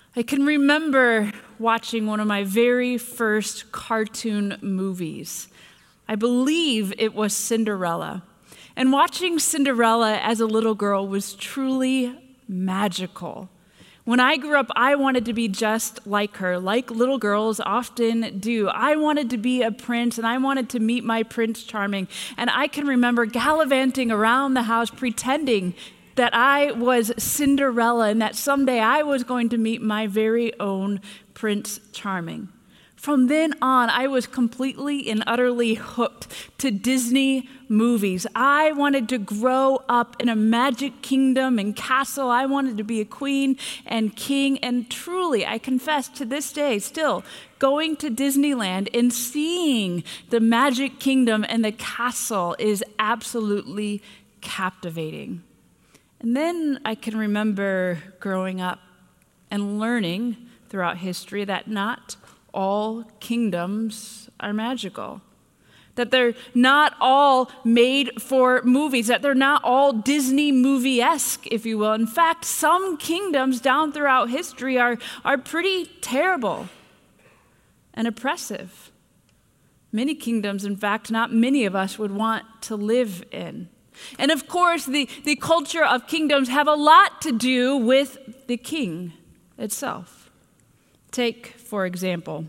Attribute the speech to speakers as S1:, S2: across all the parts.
S1: I can remember watching one of my very first cartoon movies. I believe it was Cinderella. And watching Cinderella as a little girl was truly magical. When I grew up, I wanted to be just like her, like little girls often do. I wanted to be a prince, and I wanted to meet my Prince Charming. And I can remember gallivanting around the house pretending that I was Cinderella and that someday I was going to meet my very own Prince Charming. From then on, I was completely and utterly hooked to Disney movies. I wanted to grow up in a magic kingdom and castle. I wanted to be a queen and king. And truly, I confess to this day, still going to Disneyland and seeing the magic kingdom and the castle is absolutely captivating. And then I can remember growing up and learning throughout history that not all kingdoms are magical, that they're not all made for movies, that they're not all Disney movie-esque, if you will. In fact, some kingdoms down throughout history are pretty terrible and oppressive. Many kingdoms, in fact, not many of us would want to live in. And of course, the culture of kingdoms have a lot to do with the king itself. Take, for example,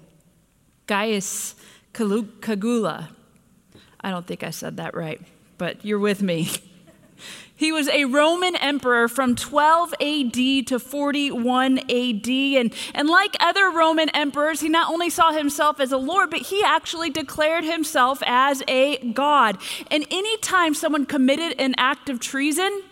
S1: Gaius Caligula. I don't think I said that right, but you're with me. He was a Roman emperor from 12 AD to 41 AD. And like other Roman emperors, he not only saw himself as a lord, but he actually declared himself as a god. And anytime someone committed an act of treason,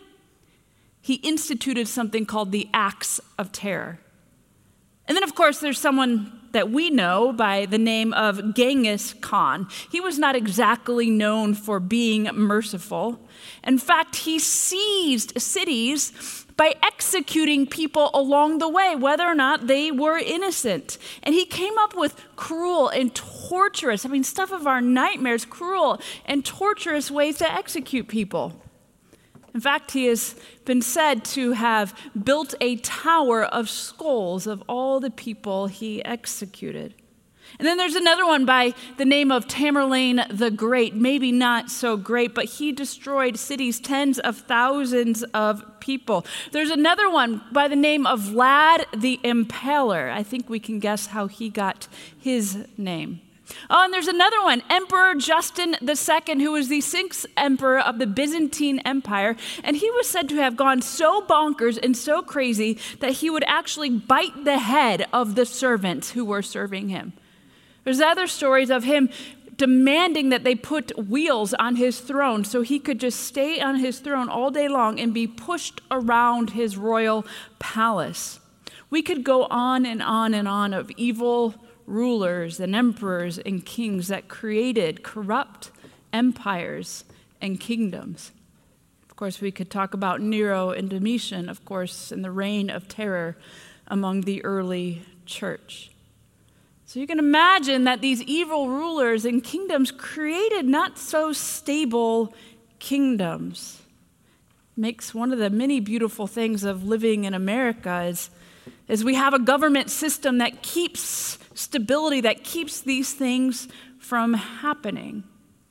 S1: he instituted something called the Acts of Terror. And then, of course, there's someone that we know by the name of Genghis Khan. He was not exactly known for being merciful. In fact, he seized cities by executing people along the way, whether or not they were innocent. And he came up with cruel and torturous, stuff of our nightmares, cruel and torturous ways to execute people. In fact, he has been said to have built a tower of skulls of all the people he executed. And then there's another one by the name of Tamerlane the Great. Maybe not so great, but he destroyed cities, tens of thousands of people. There's another one by the name of Vlad the Impaler. I think we can guess how he got his name. Oh, and there's another one, Emperor Justin II, who was the 6th emperor of the Byzantine Empire, and he was said to have gone so bonkers and so crazy that he would actually bite the head of the servants who were serving him. There's other stories of him demanding that they put wheels on his throne so he could just stay on his throne all day long and be pushed around his royal palace. We could go on and on and on of evil rulers and emperors and kings that created corrupt empires and kingdoms. Of course, we could talk about Nero and Domitian, of course, and the reign of terror among the early church. So you can imagine that these evil rulers and kingdoms created not so stable kingdoms. Makes one of the many beautiful things of living in America is we have a government system that keeps stability, that keeps these things from happening.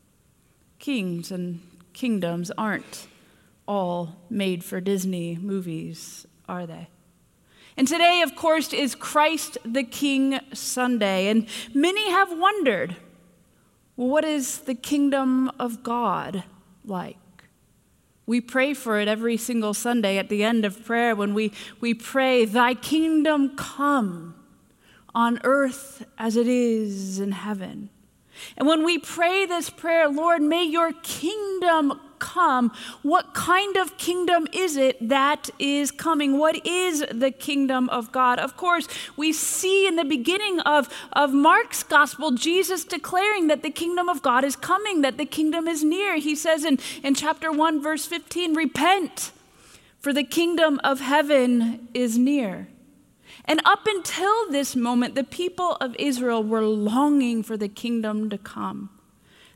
S1: Kings and kingdoms aren't all made for Disney movies, are they? And today, of course, is Christ the King Sunday, and many have wondered, well, what is the kingdom of God like? We pray for it every single Sunday at the end of prayer when we pray, "Thy kingdom come on earth as it is in heaven." And when we pray this prayer, Lord, may your kingdom come, what kind of kingdom is it that is coming? What is the kingdom of God? Of course, we see in the beginning of Mark's gospel, Jesus declaring that the kingdom of God is coming, that the kingdom is near. He says in chapter 1, verse 15, "Repent, for the kingdom of heaven is near." And up until this moment, the people of Israel were longing for the kingdom to come.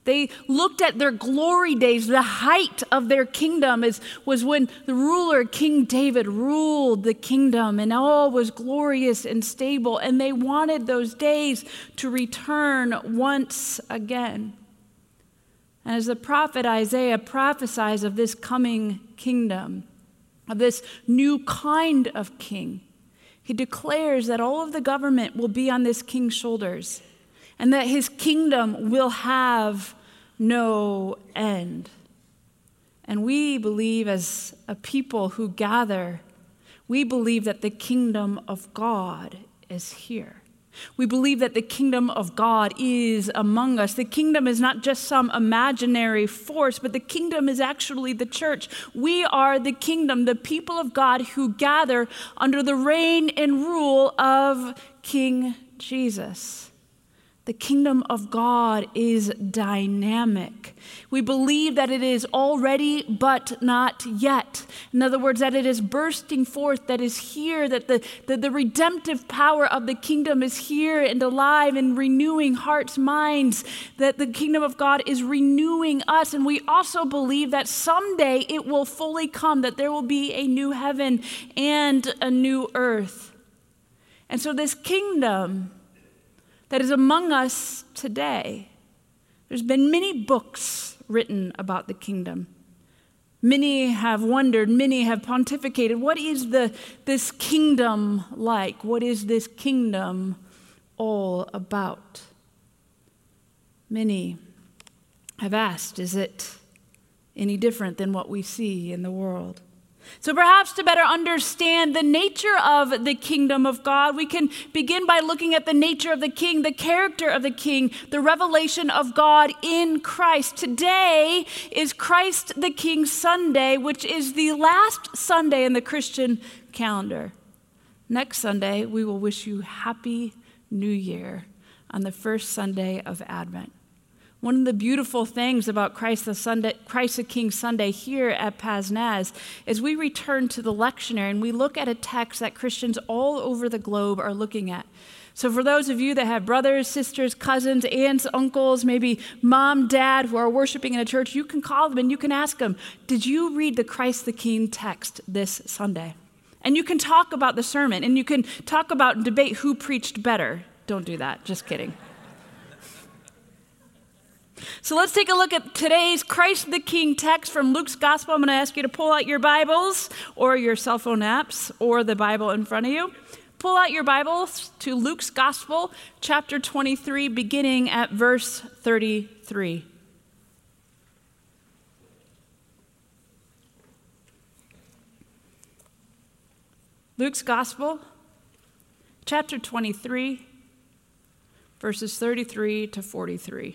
S1: They looked at their glory days. The height of their kingdom was when the ruler, King David, ruled the kingdom and all was glorious and stable. And they wanted those days to return once again. And as the prophet Isaiah prophesies of this coming kingdom, of this new kind of king, he declares that all of the government will be on this king's shoulders, and that his kingdom will have no end. And we believe, as a people who gather, we believe that the kingdom of God is here. We believe that the kingdom of God is among us. The kingdom is not just some imaginary force, but the kingdom is actually the church. We are the kingdom, the people of God who gather under the reign and rule of King Jesus. The kingdom of God is dynamic. We believe that it is already, but not yet. In other words, that it is bursting forth, that is here, that the redemptive power of the kingdom is here and alive and renewing hearts, minds, that the kingdom of God is renewing us. And we also believe that someday it will fully come, that there will be a new heaven and a new earth. And so this kingdom that is among us today, there's been many books written about the kingdom. Many have wondered, many have pontificated, what is this kingdom like? What is this kingdom all about? Many have asked, is it any different than what we see in the world? So perhaps to better understand the nature of the kingdom of God, we can begin by looking at the nature of the king, the character of the king, the revelation of God in Christ. Today is Christ the King Sunday, which is the last Sunday in the Christian calendar. Next Sunday, we will wish you Happy New Year on the first Sunday of Advent. One of the beautiful things about Christ the King Sunday here at Paz Naz is we return to the lectionary and we look at a text that Christians all over the globe are looking at. So for those of you that have brothers, sisters, cousins, aunts, uncles, maybe mom, dad who are worshiping in a church, you can call them and you can ask them, did you read the Christ the King text this Sunday? And you can talk about the sermon and you can talk about and debate who preached better. Don't do that, just kidding. So let's take a look at today's Christ the King text from Luke's Gospel. I'm going to ask you to pull out your Bibles or your cell phone apps or the Bible in front of you. Pull out your Bibles to Luke's Gospel, chapter 23, beginning at verse 33. Luke's Gospel, chapter 23, verses 33 to 43.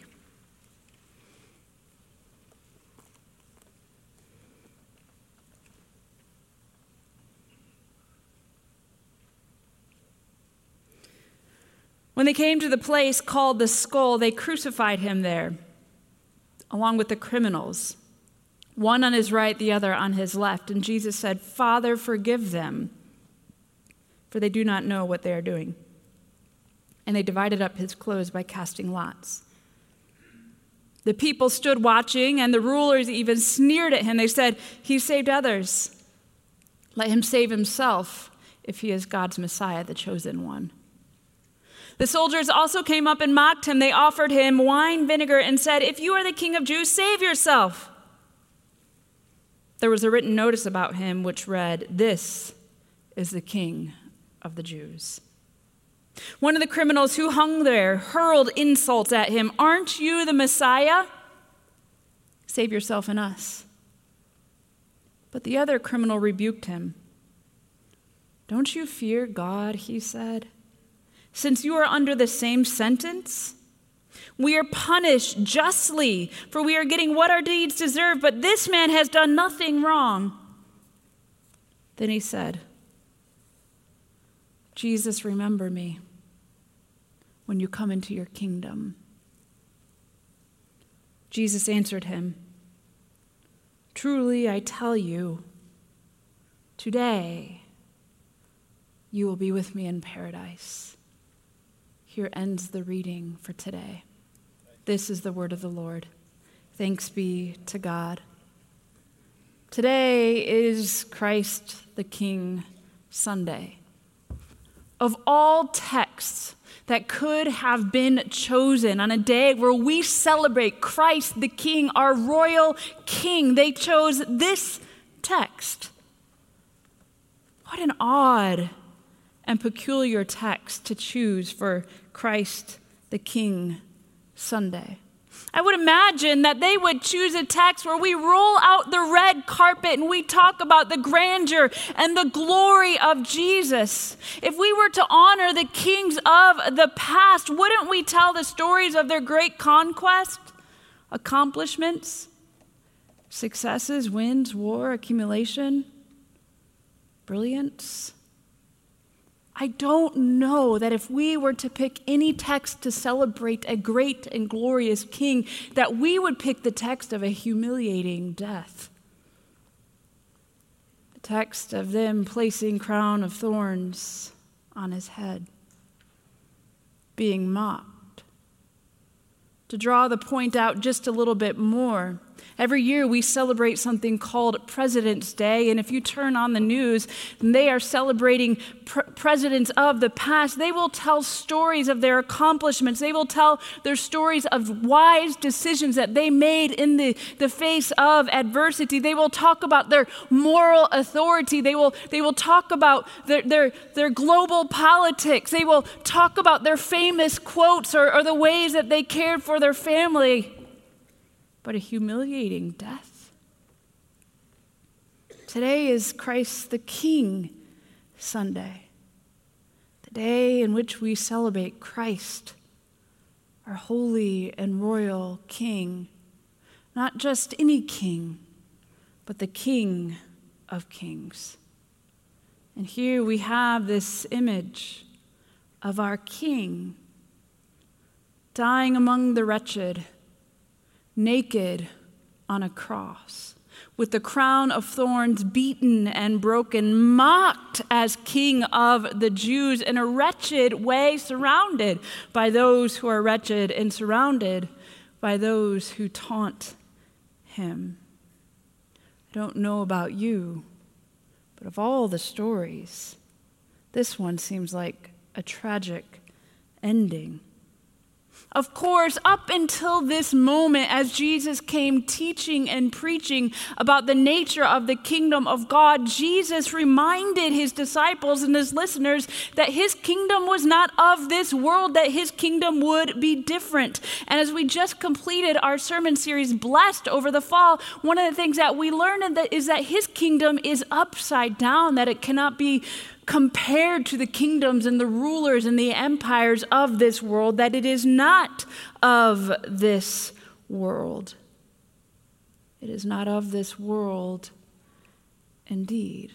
S1: When they came to the place called the Skull, they crucified him there, along with the criminals, one on his right, the other on his left. And Jesus said, "Father, forgive them, for they do not know what they are doing." And they divided up his clothes by casting lots. The people stood watching, and the rulers even sneered at him. They said, "He saved others. Let him save himself if he is God's Messiah, the chosen one." The soldiers also came up and mocked him. They offered him wine vinegar and said, "If you are the King of Jews, save yourself." There was a written notice about him which read, "This is the King of the Jews." One of the criminals who hung there hurled insults at him. "Aren't you the Messiah? Save yourself and us." But the other criminal rebuked him. "Don't you fear God," he said, "since you are under the same sentence? We are punished justly, for we are getting what our deeds deserve, but this man has done nothing wrong." Then he said, "Jesus, remember me when you come into your kingdom." Jesus answered him, "Truly I tell you, today you will be with me in paradise." Here ends the reading for today. This is the word of the Lord. Thanks be to God. Today is Christ the King Sunday. Of all texts that could have been chosen on a day where we celebrate Christ the King, our royal King, they chose this text. What an odd and peculiar text to choose for Christ the King Sunday. I would imagine that they would choose a text where we roll out the red carpet and we talk about the grandeur and the glory of Jesus. If we were to honor the kings of the past, wouldn't we tell the stories of their great conquest, accomplishments, successes, wins, war, accumulation, brilliance? I don't know that if we were to pick any text to celebrate a great and glorious king, that we would pick the text of a humiliating death. The text of them placing crown of thorns on his head, being mocked. To draw the point out just a little bit more, every year we celebrate something called President's Day, and if you turn on the news, they are celebrating presidents of the past. They will tell stories of their accomplishments. They will tell their stories of wise decisions that they made in the face of adversity. They will talk about their moral authority. They will talk about their global politics. They will talk about their famous quotes or the ways that they cared for their family. But a humiliating death. Today is Christ the King Sunday, the day in which we celebrate Christ, our holy and royal King, not just any king, but the King of Kings. And here we have this image of our King dying among the wretched, naked on a cross, with the crown of thorns beaten and broken, mocked as King of the Jews in a wretched way, surrounded by those who are wretched and surrounded by those who taunt him. I don't know about you, but of all the stories, this one seems like a tragic ending. Of course, up until this moment, as Jesus came teaching and preaching about the nature of the kingdom of God, Jesus reminded his disciples and his listeners that his kingdom was not of this world, that his kingdom would be different. And as we just completed our sermon series, Blessed, over the fall, one of the things that we learned is that his kingdom is upside down, that it cannot be compared to the kingdoms and the rulers and the empires of this world, that it is not of this world. It is not of this world indeed.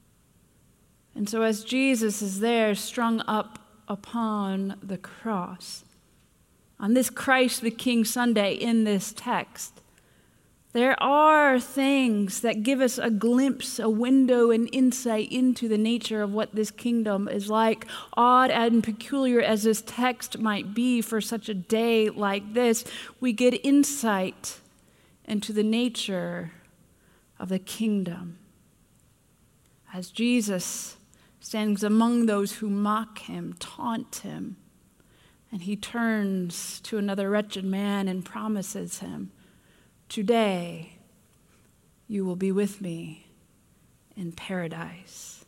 S1: And so as Jesus is there strung up upon the cross, on this Christ the King Sunday in this text, there are things that give us a glimpse, a window, an insight into the nature of what this kingdom is like. Odd and peculiar as this text might be for such a day like this, we get insight into the nature of the kingdom. As Jesus stands among those who mock him, taunt him, and he turns to another wretched man and promises him, "Today, you will be with me in paradise."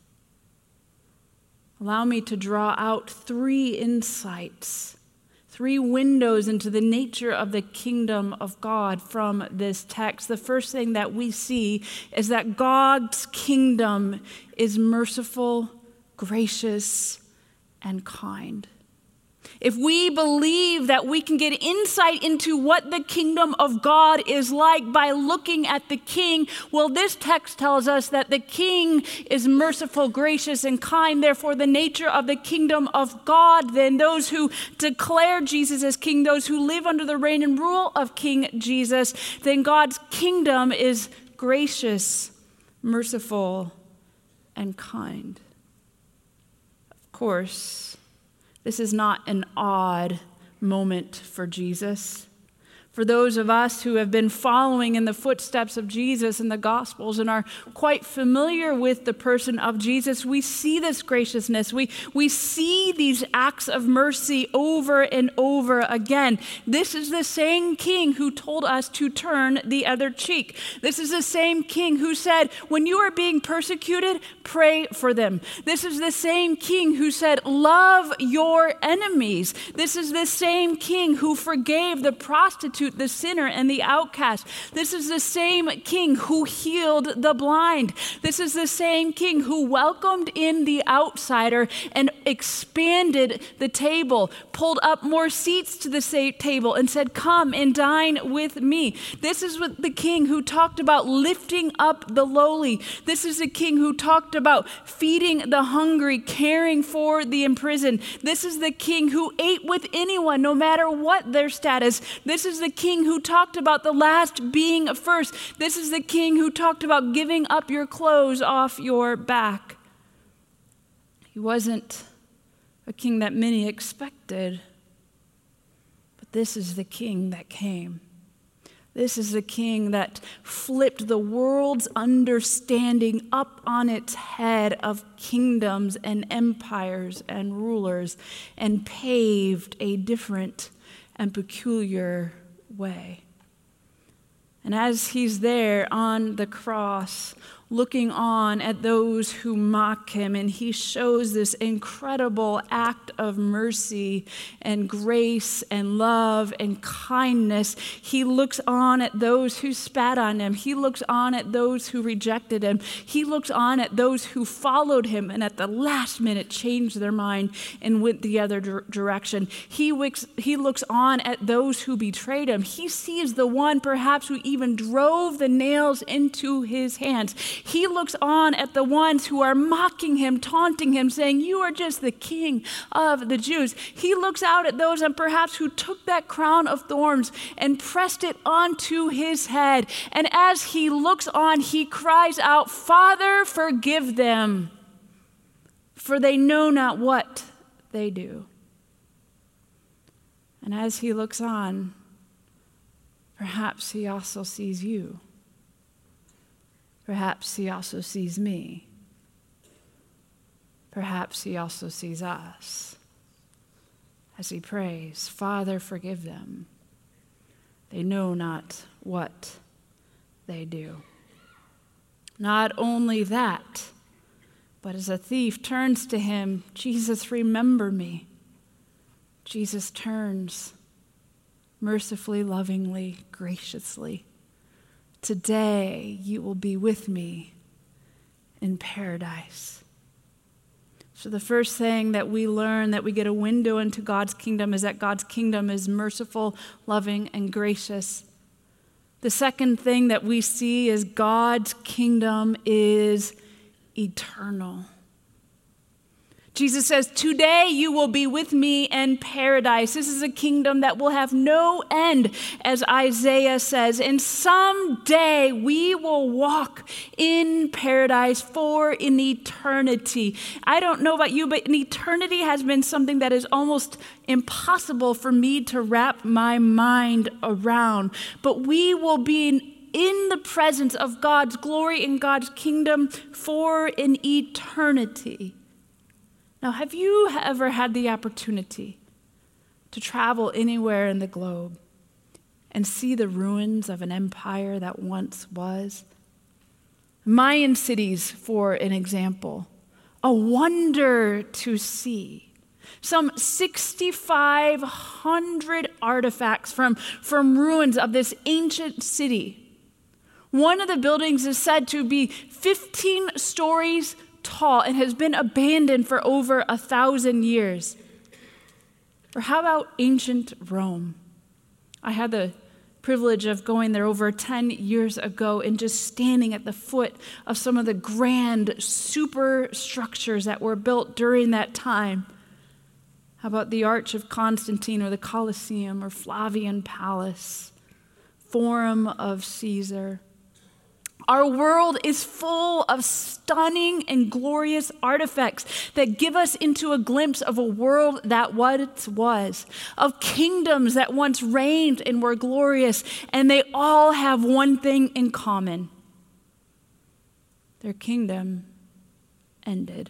S1: Allow me to draw out 3 insights, 3 windows into the nature of the kingdom of God from this text. The first thing that we see is that God's kingdom is merciful, gracious, and kind. If we believe that we can get insight into what the kingdom of God is like by looking at the king, well, this text tells us that the king is merciful, gracious, and kind. Therefore, the nature of the kingdom of God, then those who declare Jesus as king, those who live under the reign and rule of King Jesus, then God's kingdom is gracious, merciful, and kind. Of course, this is not an odd moment for Jesus. For those of us who have been following in the footsteps of Jesus in the Gospels and are quite familiar with the person of Jesus, we see this graciousness. We see these acts of mercy over and over again. This is the same King who told us to turn the other cheek. This is the same King who said, when you are being persecuted, pray for them. This is the same King who said, love your enemies. This is the same King who forgave the prostitute, the sinner, and the outcast. This is the same King who healed the blind. This is the same King who welcomed in the outsider and expanded the table, pulled up more seats to the table and said, come and dine with me. This is the King who talked about lifting up the lowly. This is the King who talked about feeding the hungry, caring for the imprisoned. This is the King who ate with anyone, no matter what their status. This is the King who talked about the last being first. This is the King who talked about giving up your clothes off your back. He wasn't a king that many expected, but this is the King that came. This is the King that flipped the world's understanding up on its head of kingdoms and empires and rulers and paved a different and peculiar way. And as he's there on the cross, looking on at those who mock him, and he shows this incredible act of mercy and grace and love and kindness. He looks on at those who spat on him. He looks on at those who rejected him. He looks on at those who followed him and at the last minute changed their mind and went the other direction. He looks on at those who betrayed him. He sees the one perhaps who even drove the nails into his hands. He looks on at the ones who are mocking him, taunting him, saying, you are just the King of the Jews. He looks out at those and perhaps who took that crown of thorns and pressed it onto his head. And as he looks on, he cries out, Father, forgive them, for they know not what they do. And as he looks on, perhaps he also sees you. Perhaps he also sees me. Perhaps he also sees us as he prays, Father, forgive them. They know not what they do. Not only that, but as a thief turns to him, Jesus, remember me. Jesus turns mercifully, lovingly, graciously. Today you will be with me in paradise. So the first thing that we learn, that we get a window into God's kingdom, is that God's kingdom is merciful, loving, and gracious. The second thing that we see is God's kingdom is eternal. Jesus says, today you will be with me in paradise. This is a kingdom that will have no end, as Isaiah says. And someday we will walk in paradise for an eternity. I don't know about you, but an eternity has been something that is almost impossible for me to wrap my mind around. But we will be in the presence of God's glory and God's kingdom for an eternity. Now, have you ever had the opportunity to travel anywhere in the globe and see the ruins of an empire that once was? Mayan cities, for an example, a wonder to see. Some 6,500 artifacts from ruins of this ancient city. One of the buildings is said to be 15 stories tall and has been abandoned for over 1,000 years. Or how about ancient Rome? I had the privilege of going there over 10 years ago and just standing at the foot of some of the grand superstructures that were built during that time. How about the Arch of Constantine or the Colosseum or Flavian Palace, Forum of Caesar? Our world is full of stunning and glorious artifacts that give us into a glimpse of a world that once was, of kingdoms that once reigned and were glorious, and they all have one thing in common. Their kingdom ended.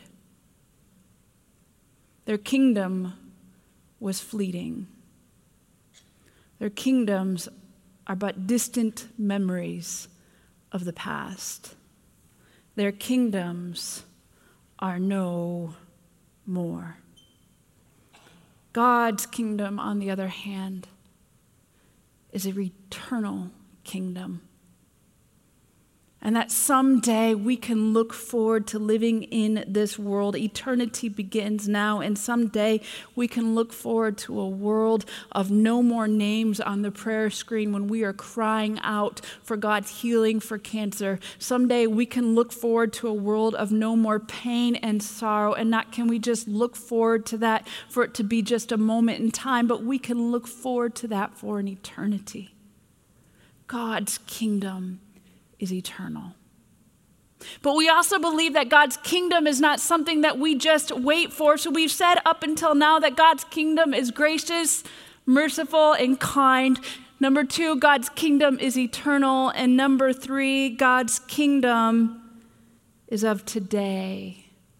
S1: Their kingdom was fleeting. Their kingdoms are but distant memories of the past. Their kingdoms are no more. God's kingdom, on the other hand, is an eternal kingdom. And that someday we can look forward to living in this world. Eternity begins now, and someday we can look forward to a world of no more names on the prayer screen when we are crying out for God's healing for cancer. Someday we can look forward to a world of no more pain and sorrow, and not can we just look forward to that for it to be just a moment in time, but we can look forward to that for an eternity. God's kingdom is eternal. But we also believe that God's kingdom is not something that we just wait for. So we've said up until now that God's kingdom is gracious, merciful, and kind. Number 2, God's kingdom is eternal. And number 3, God's kingdom is of today.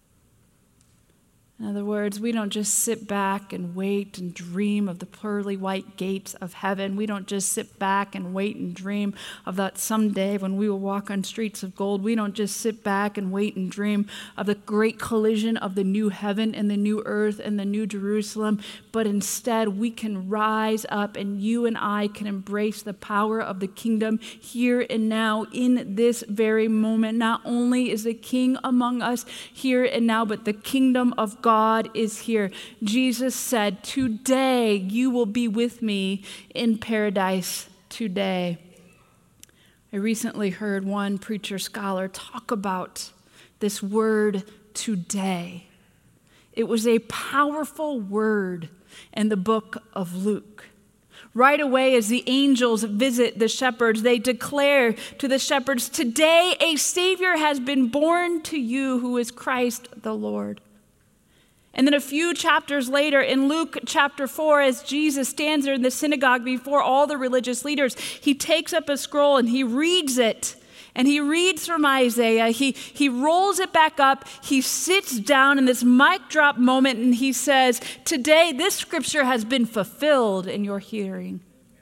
S1: In other words, we don't just sit back and wait and dream of the pearly white gates of heaven. We don't just sit back and wait and dream of that someday when we will walk on streets of gold. We don't just sit back and wait and dream of the great collision of the new heaven and the new earth and the new Jerusalem. But instead, we can rise up and you and I can embrace the power of the kingdom here and now in this very moment. Not only is the King among us here and now, but the kingdom of God is here. Jesus said, "Today you will be with me in paradise today." I recently heard one preacher scholar talk about this word today. It was a powerful word in the book of Luke. Right away, as the angels visit the shepherds, they declare to the shepherds, "Today a Savior has been born to you who is Christ the Lord." And then a few chapters later, in Luke chapter 4, as Jesus stands there in the synagogue before all the religious leaders, he takes up a scroll and he reads it. And he reads from Isaiah. He rolls it back up. He sits down in this mic drop moment and he says, "Today this scripture has been fulfilled in your hearing."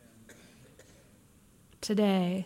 S1: Today,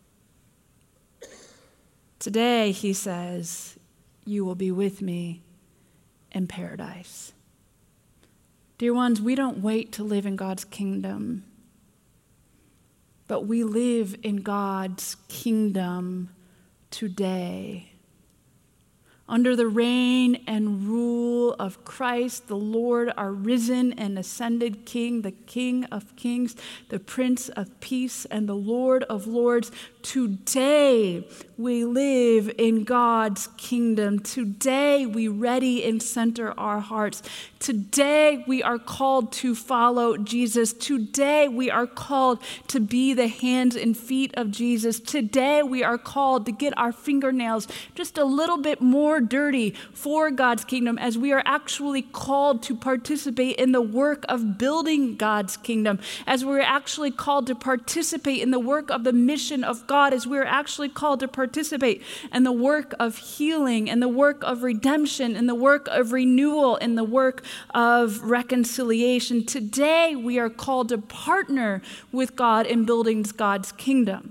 S1: he says, "you will be with me in paradise." Dear ones, we don't wait to live in God's kingdom, but we live in God's kingdom today. Under the reign and rule of Christ, the Lord, our risen and ascended King, the King of kings, the Prince of peace, and the Lord of lords, today we live in God's kingdom. Today we ready and center our hearts. Today we are called to follow Jesus. Today we are called to be the hands and feet of Jesus. Today we are called to get our fingernails just a little bit more dirty for God's kingdom, as we are actually called to participate in the work of building God's kingdom, as we're actually called to participate in the work of the mission of God, as we're actually called to participate in the work of healing and the work of redemption and the work of renewal and the work of reconciliation. Today we are called to partner with God in building God's kingdom.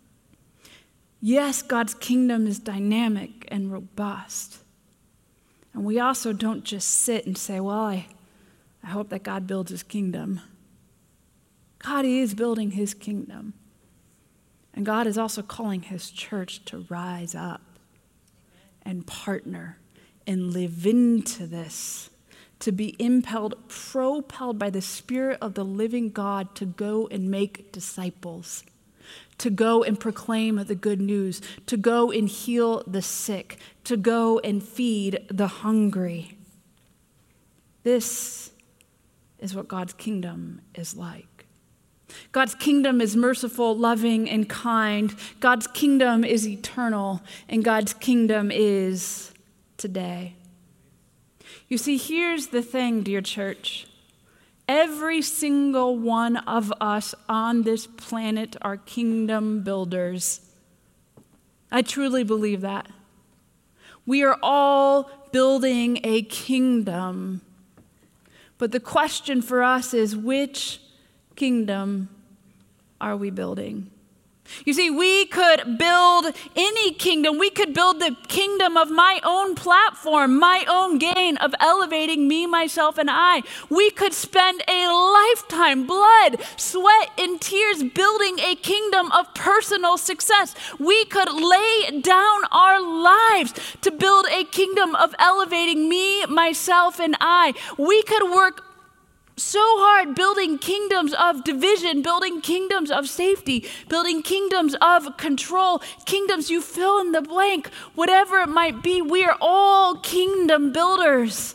S1: Yes, God's kingdom is dynamic and robust. And we also don't just sit and say, well, I hope that God builds his kingdom. God is building his kingdom. And God is also calling his church to rise up and partner and live into this, to be propelled by the Spirit of the living God to go and make disciples, to go and proclaim the good news, to go and heal the sick, to go and feed the hungry. This is what God's kingdom is like. God's kingdom is merciful, loving, and kind. God's kingdom is eternal, and God's kingdom is today. You see, here's the thing, dear church. Every single one of us on this planet are kingdom builders. I truly believe that. We are all building a kingdom. But the question for us is, which kingdom are we building? You see, we could build any kingdom. We could build the kingdom of my own platform, my own gain of elevating me, myself, and I. We could spend a lifetime, blood, sweat, and tears building a kingdom of personal success. We could lay down our lives to build a kingdom of elevating me, myself, and I. We could work so hard building kingdoms of division, building kingdoms of safety, building kingdoms of control, kingdoms, you fill in the blank, whatever it might be. We are all kingdom builders.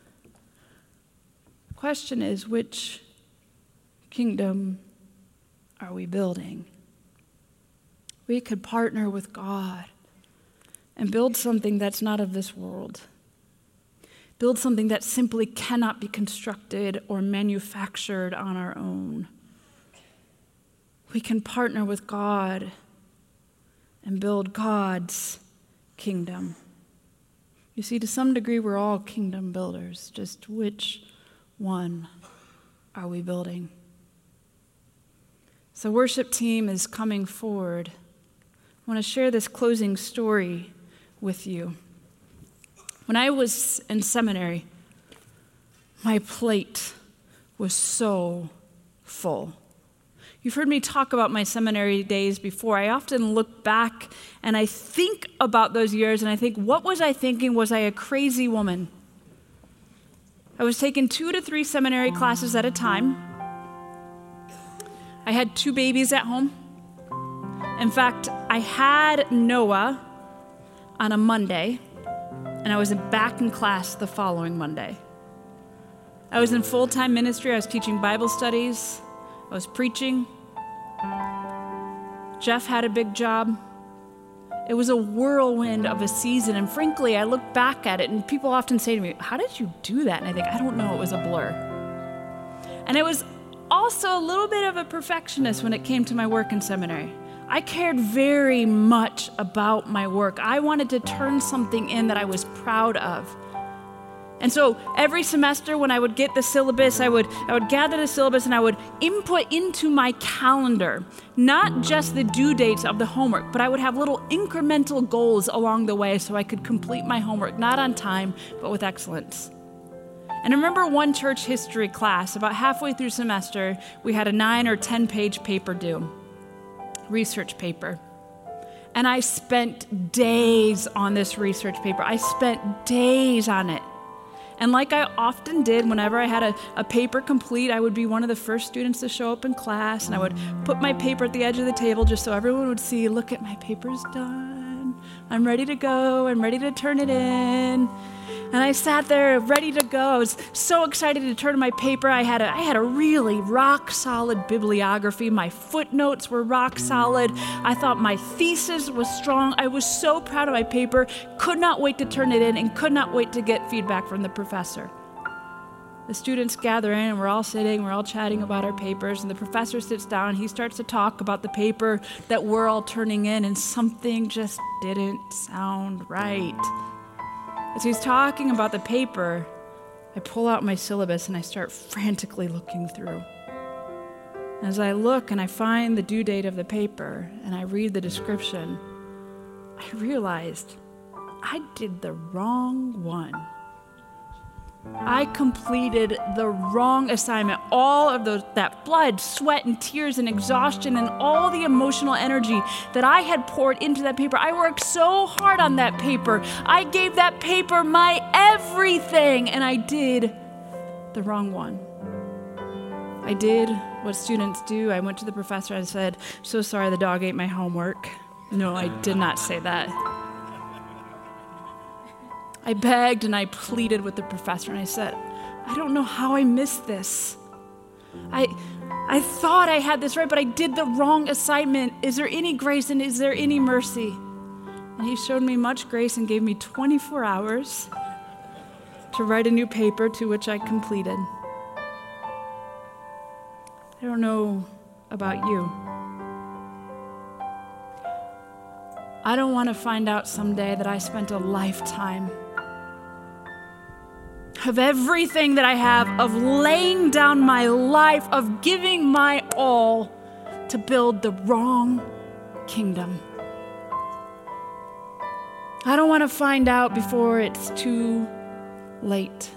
S1: The question is, which kingdom are we building? We could partner with God and build something that's not of this world. Build something that simply cannot be constructed or manufactured on our own. We can partner with God and build God's kingdom. You see, to some degree, we're all kingdom builders. Just which one are we building? So, worship team is coming forward. I want to share this closing story with you. When I was in seminary, my plate was so full. You've heard me talk about my seminary days before. I often look back and I think about those years and I think, what was I thinking? Was I a crazy woman? I was taking 2 to 3 seminary classes at a time. I had 2 babies at home. In fact, I had Noah on a Monday, and I was back in class the following Monday. I was in full-time ministry. I was teaching Bible studies. I was preaching. Jeff had a big job. It was a whirlwind of a season, and frankly, I look back at it, and people often say to me, how did you do that? And I think, I don't know, it was a blur. And I was also a little bit of a perfectionist when it came to my work in seminary. I cared very much about my work. I wanted to turn something in that I was proud of. And so every semester when I would get the syllabus, I would gather the syllabus and I would input into my calendar, not just the due dates of the homework, but I would have little incremental goals along the way so I could complete my homework, not on time, but with excellence. And I remember one church history class, about halfway through semester, we had a 9 or 10 page paper due. Research paper. And I spent days on this research paper. I spent days on it. And like I often did, whenever I had a paper complete, I would be one of the first students to show up in class, and I would put my paper at the edge of the table just so everyone would see, look at my paper's done. I'm ready to go. I'm ready to turn it in. And I sat there ready to go. I was so excited to turn in my paper. I had a really rock solid bibliography. My footnotes were rock solid. I thought my thesis was strong. I was so proud of my paper. Could not wait to turn it in and could not wait to get feedback from the professor. The students gather in and we're all sitting, we're all chatting about our papers, and the professor sits down. He starts to talk about the paper that we're all turning in, and something just didn't sound right. As he's talking about the paper, I pull out my syllabus and I start frantically looking through. As I look and I find the due date of the paper and I read the description, I realized I did the wrong one. I completed the wrong assignment. All of that blood, sweat, and tears and exhaustion and all the emotional energy that I had poured into that paper. I worked so hard on that paper. I gave that paper my everything, and I did the wrong one. I did what students do. I went to the professor and said, "So sorry, the dog ate my homework." No, I did not say that. I begged and I pleaded with the professor and I said, I don't know how I missed this. I thought I had this right, but I did the wrong assignment. Is there any grace and is there any mercy? And he showed me much grace and gave me 24 hours to write a new paper, to which I completed. I don't know about you. I don't want to find out someday that I spent a lifetime of everything that I have, of laying down my life, of giving my all to build the wrong kingdom. I don't want to find out before it's too late.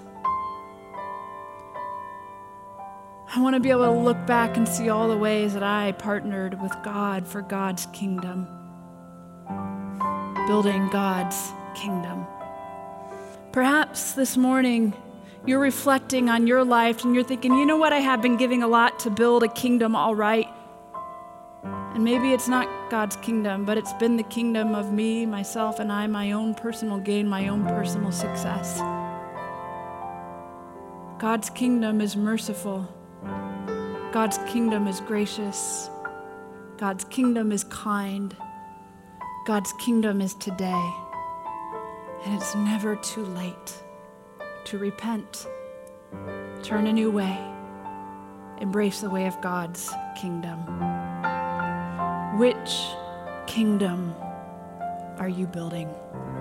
S1: I want to be able to look back and see all the ways that I partnered with God for God's kingdom, building God's kingdom. Perhaps this morning you're reflecting on your life and you're thinking, you know what, I have been giving a lot to build a kingdom, all right. And maybe it's not God's kingdom, but it's been the kingdom of me, myself, and I, my own personal gain, my own personal success. God's kingdom is merciful. God's kingdom is gracious. God's kingdom is kind. God's kingdom is today. And it's never too late to repent, turn a new way, embrace the way of God's kingdom. Which kingdom are you building?